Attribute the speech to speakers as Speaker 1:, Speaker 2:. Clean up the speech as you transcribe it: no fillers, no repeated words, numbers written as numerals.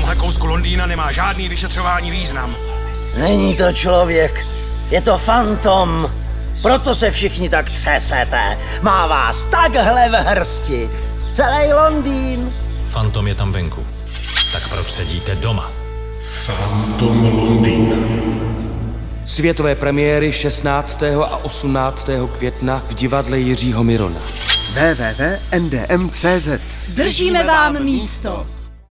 Speaker 1: tomhle kousku Londýna nemá žádný vyšetřování význam.
Speaker 2: Není to člověk, je to fantom. Proto se všichni tak třesete. Má vás takhle v hrsti. Celý Londýn.
Speaker 3: Fantom je tam venku. Tak proč sedíte doma?
Speaker 4: Fantom Londýn.
Speaker 5: Světové premiéry 16. a 18. května v divadle Jiřího Mirona.
Speaker 6: www.ndm.cz.
Speaker 7: Držíme vám místo.